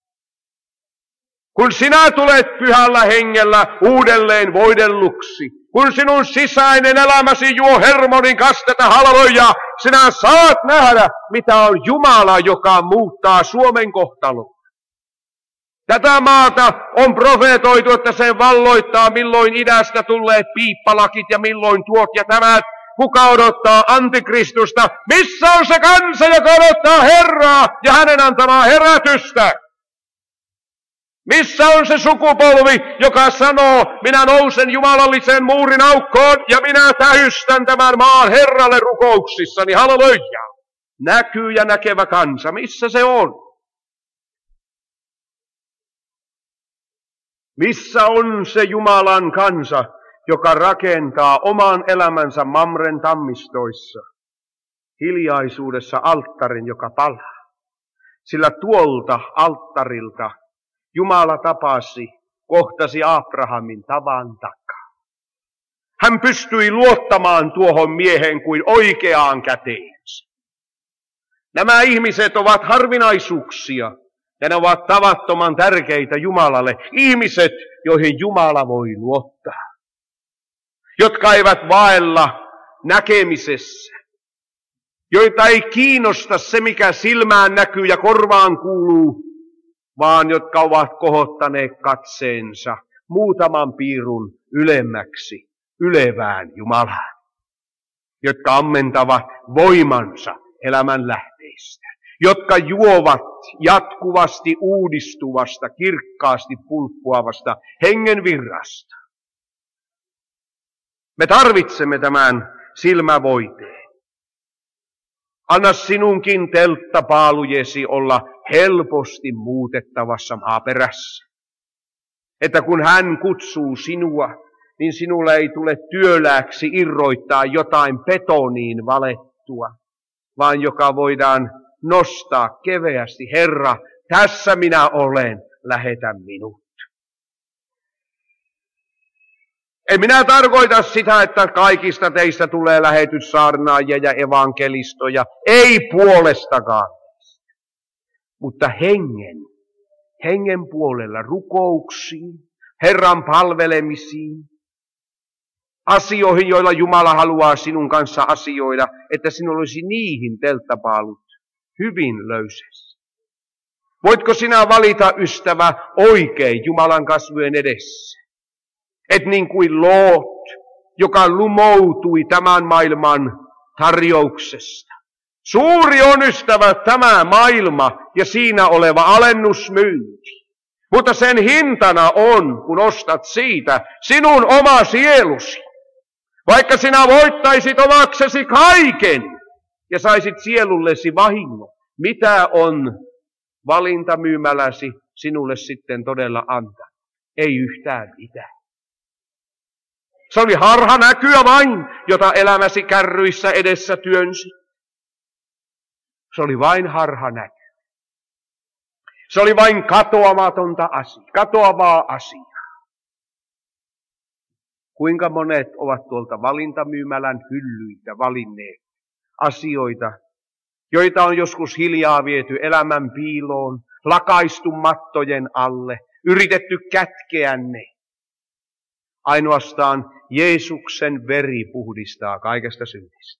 Kun sinä tulet pyhällä hengellä uudelleen voidelluksi, kun sinun sisäinen elämäsi juo hermonin kastetta, halleluja, sinä saat nähdä, mitä on Jumala, joka muuttaa Suomen kohtalon. Tätä maata on profeetoitu, että se valloittaa milloin idästä tulleet piippalakit ja milloin tuot ja tämät. Kuka odottaa antikristusta? Missä on se kansa, joka odottaa Herraa ja hänen antamaa herätystä? Missä on se sukupolvi, joka sanoo, minä nousen jumalallisen muurin aukkoon ja minä täystän tämän maan Herralle rukouksissani, halleluja. Näkyy ja näkevä kansa, missä se on? Missä on se Jumalan kansa, joka rakentaa oman elämänsä Mamren tammistoissa, hiljaisuudessa alttarin, joka palaa? Sillä tuolta alttarilta Jumala tapasi, kohtasi Abrahamin tavan takaa. Hän pystyi luottamaan tuohon miehen kuin oikeaan käteensä. Nämä ihmiset ovat harvinaisuuksia. Ja ne ovat tavattoman tärkeitä Jumalalle. Ihmiset, joihin Jumala voi luottaa. Jotka eivät vaella näkemisessä. Joita ei kiinnosta se, mikä silmään näkyy ja korvaan kuuluu. Vaan jotka ovat kohottaneet katseensa muutaman piirun ylemmäksi, ylevään Jumalaan. Jotka ammentavat voimansa elämän lähteistä. Jotka juovat jatkuvasti uudistuvasta, kirkkaasti pulppuavasta hengen virrasta. Me tarvitsemme tämän silmävoiteen. Anna sinunkin telttapaalujesi olla helposti muutettavassa maaperässä. Että kun hän kutsuu sinua, niin sinulle ei tule työlääksi irroittaa jotain betoniin valettua, vaan joka voidaan nostaa keveästi, Herra, tässä minä olen, lähetä minut. En minä tarkoita sitä, että kaikista teistä tulee lähetyssaarnaajia ja evankelistoja, ei puolestakaan. Mutta hengen, hengen puolella rukouksiin, Herran palvelemisiin, asioihin, joilla Jumala haluaa sinun kanssa asioida, että sinulla olisi niihin telttapaalut hyvin löysässä. Voitko sinä valita, ystävä, oikein Jumalan kasvojen edessä? Et niin kuin Loot, joka lumoutui tämän maailman tarjouksesta. Suuri on, ystävä, tämä maailma ja siinä oleva alennusmyynti. Mutta sen hintana on, kun ostat siitä, sinun oma sielusi. Vaikka sinä voittaisit omaksesi kaiken ja saisit sielullesi vahingon, mitä on valintamyymäläsi sinulle sitten todella antaa? Ei yhtään mitään. Se oli harha näkyä vain, jota elämäsi kärryissä edessä työnsi. Se oli vain harha näky. Se oli vain katoamatonta asiaa, katoavaa asiaa. Kuinka monet ovat tuolta valintamyymälän hyllyiltä valinneet asioita, joita on joskus hiljaa viety elämän piiloon, lakaistu mattojen alle, yritetty kätkeä ne. Ainoastaan Jeesuksen veri puhdistaa kaikesta synnistä.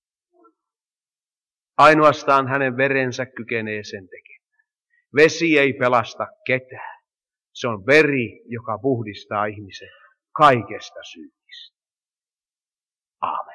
Ainoastaan hänen verensä kykenee sen tekemään. Vesi ei pelasta ketään. Se on veri, joka puhdistaa ihmisen kaikesta synnistä. Aamen.